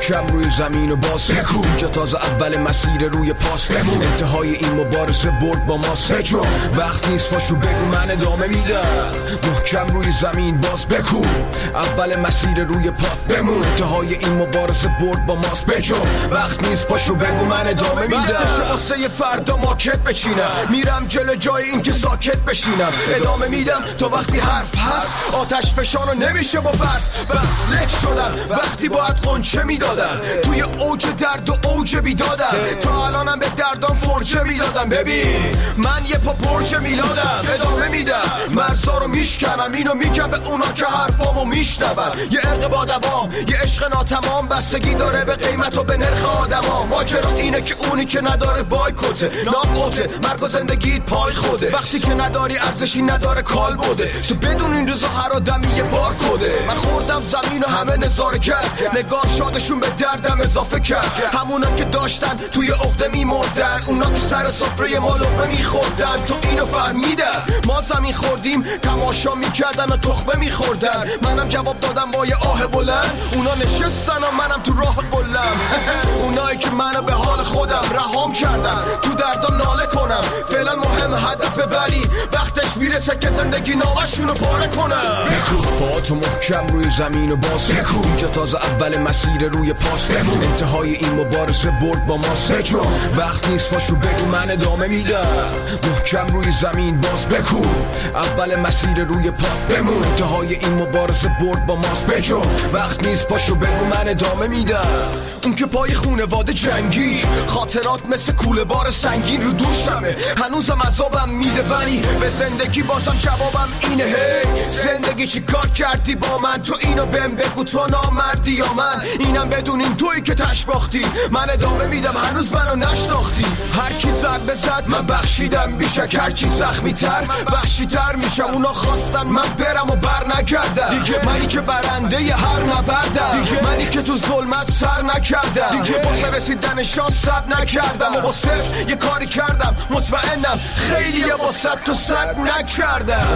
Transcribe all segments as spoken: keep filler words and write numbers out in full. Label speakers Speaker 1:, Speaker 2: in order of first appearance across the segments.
Speaker 1: محکم روی زمین و باز بکو. اینجا تازه اول مسیر روی پاس بمون. انتهای این مبارزه برد با ماست. بجو وقت نیست پاشو بگو من ادامه میدم. محکم روی زمین باز بکو. اول مسیر روی پاس بمون. انتهای این مبارزه برد با ماست. بجو وقت نیست پاشو بگو من ادامه میدم. وقتشه واسه یه فردا ماکت بچینم. میرم جلو جای این که ساکت بشینم. ادامه میدم تا وقتی حرف هست. آتش فشانو نمیشه با برف. بس لک شدم وقتی باید قنچه میدادم. توی اوج درد و اوج بیدادم. تا الانم به دردام فرچه میدادم. ببین من یه پا پرچه میلادم. ادامه میدم مرزا رو میشکنم. اینو میگم به اونا که حرفامو میشنون. یه عرق با دوام یه عشق ناتمام. بستگی داره به قیمت و به نرخ آدما. ماجرا اینه که اونی که نداره بایکوته. ناقوته مرگ و زندگیت پای خوده. وقتی که نداری ارزشی نداره کال بوده. تو بدون این روزا هر آدمی یه بار کده. من خوردم زمین و همه نظاره کرد. نگاه شادشون به دردم اضافه کرد. همونا که داشتن توی عقده میمردن. اونا که سر سفره ما لقمه میخوردن. تو اینو فهمیدن ما زمین خوردیم تماشا میکردن و تخمه میخوردن. منم جواب دادم با یه آه بلند. اونا نشستن و منم تو راه قلم. اونایی که منو به حال خودم رهام کردن. تو دردم ناله کنم فعلا مهم هدفه ولی وقتش میرسه که زندگی نامشونو پاره کنم. بکو با تو محکم روی زمین و باز بکو. اینجا تازه اول مسیر روی پاس بمون. انتهای این مبارزه برد با ماست. بجو وقت نیست پاشو بگو من ادامه میدم. محکم روی زمین باز بکو. اول مسیر روی پاس بمون. انتهای این مبارزه برد با ماست. بجو وقت نیست پاشو بگو من ادامه میدم. اون که پای خونواده جنگی خاطرات مثل کوله بار سنگین رو دوشمه. هنوزم عذابم میده ولی به زندگی بازم جوابم اینه. هی زندگی چی کار کردی با من؟ تو اینو بهم بگو تو نامردی یا من؟ اینم بدونین تویی که تشباختی. من ادامه میدم هنوز منو نشناختی. هر کی ضربه زد من بخشیدم بیشک. هر کی زخمی تر وحشی تر میشم. اونا خواستن من برم و بر نگردم دیگه. منی که برنده ی هر نبردم دیگه. منی که تو ظلمت سر نکردم دیگه. واسه رسیدن شانس صبر نکردم و با صفر یه کاری کردم. مطمئنم خیلی یه با صد تو صد نکردم.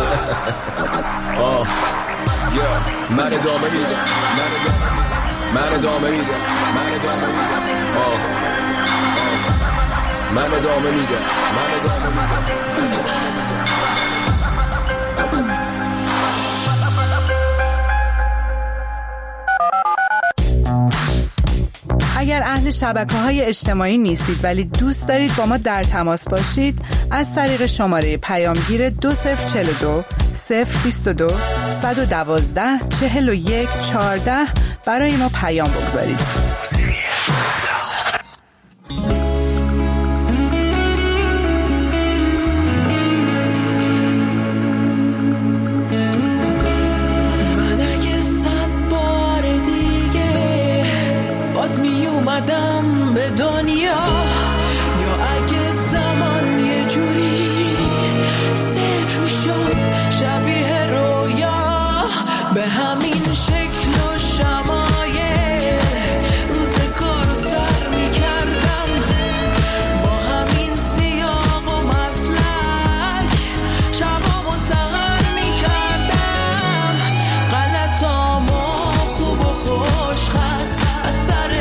Speaker 1: آه من ادامه میدم. من ادامه میدم. من ادامه میدم. آه من ادامه میدم. من ادامه میدم.
Speaker 2: اگر اهل شبکه‌های اجتماعی نیستید ولی دوست دارید با ما در تماس باشید، از طریق شماره پیامگیر دو صفر چهل و دو صفر بیست و دو صد و دوازده چهل و یک چهارده برای ما پیام بگذارید.
Speaker 3: اومدم به دنیا یا اگه زمان یه جوری صفر میشد شبیه رویا به همین شکل و شمایل روزگار رو سر میکردم با همین سیاق و مسلک شبام و سهر میکردم غلطامو خوب و خوش خط از سر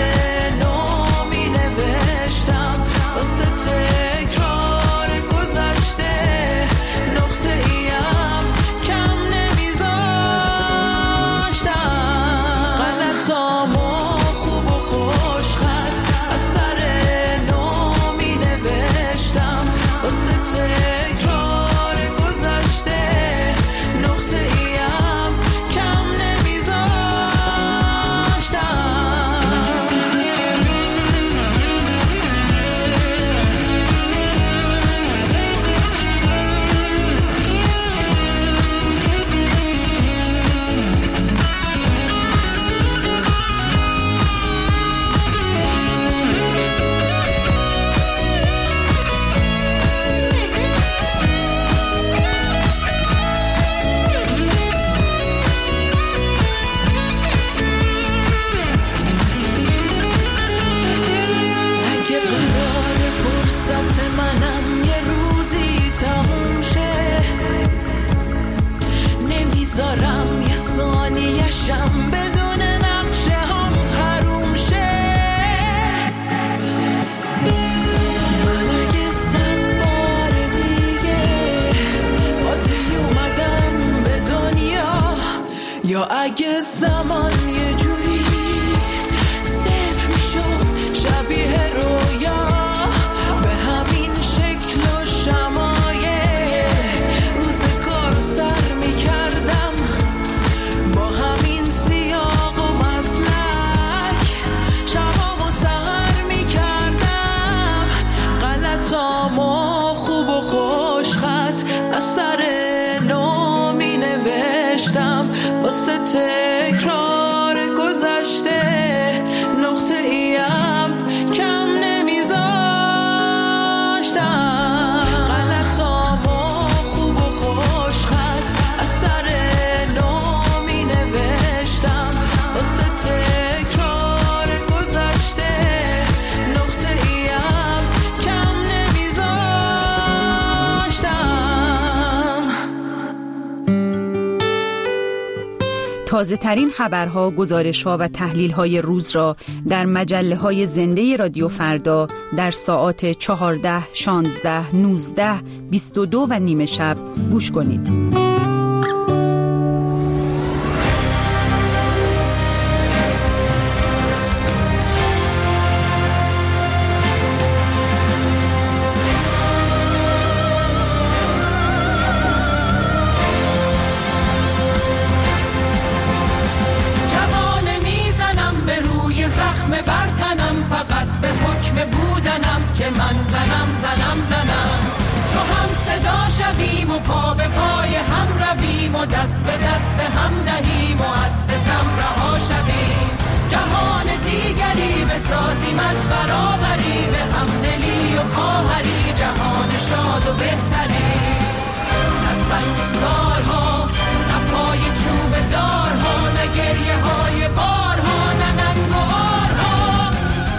Speaker 3: بدون نقشه هم حروم شه. یا اگه زمان یه جوری صفر میشد شبیه رویا به همین شکل و شمایه روزگار رو سر میکردم با همین سیاق و مسلک شبام و سهر میکردم غلطام و خوب و خوش خط از سر نو می نوشتم واسه تکرار گذشته نقطه ایم کم نمیذاشتم غلطام و خوب و خوش خط از سر نو می نوشتم واسه تکرار گذشته نقطه ایم کم نمیذاشتم.
Speaker 4: تازه ترین خبرها، گزارش‌ها و تحلیل‌های روز را در مجله‌های زنده رادیو فردا در ساعات چهارده، شانزده، نوزده، بیست و دو و نیمه شب گوش کنید.
Speaker 3: پا به پای هم رویم و دست به دست هم نهیم و از ستم رها شویم جهان دیگری بسازیم از برابری به همدلی و خواهری جهان شاد و بهتری نه سنگزارها نه پای چوب دارها نه گریه های بارها نه ننگ و آرها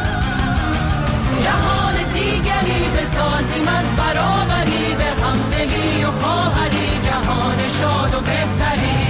Speaker 3: جهان دیگری بسازیم از برابری به همدلی و خواهری جهان شاد و بهتری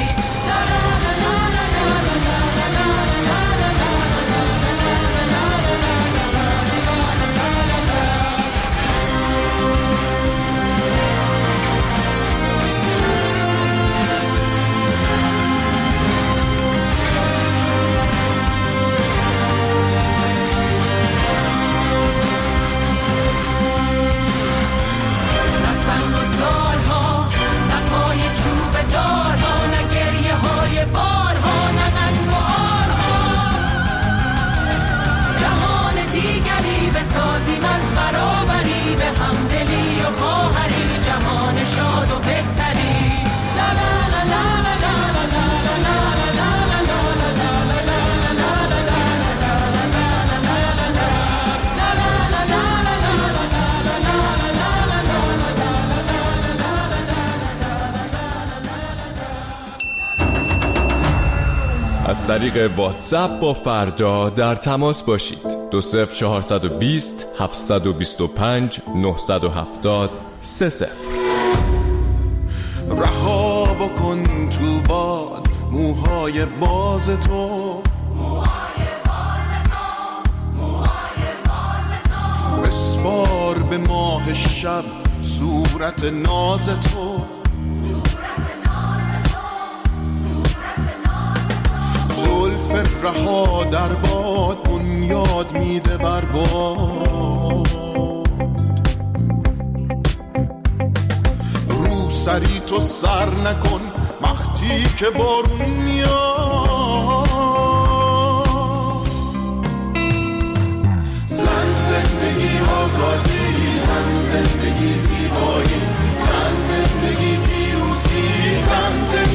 Speaker 5: از طریق واتساپ با فردا در تماس باشید. دو صفر چهارصد و بیست هفتصد و بیست و پنج نهصد و هفتاد سه صفر.
Speaker 1: رها بکن تو باد موهای باز تو بسپار به ماه شب صورت ناز تو زلف رها در باد بنیاد میده بر باد رو سری تو سر نکن وقتی که بارون میاد زن زندگی آزادی زن زندگی زیبایی زن زندگی